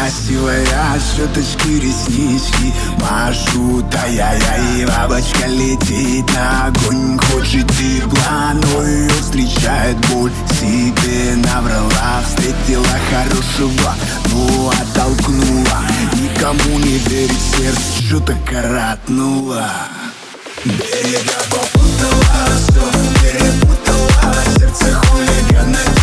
красивая, щеточки, реснички машут, ай-яй-яй. Бабочка летит на огонь, хочет тепла, но ее встречает боль. Себе наврала, встретила хорошего, но оттолкнула. Никому не верит сердце, что-то коротнула. Берега попутала, что перепутала, сердце хулигана.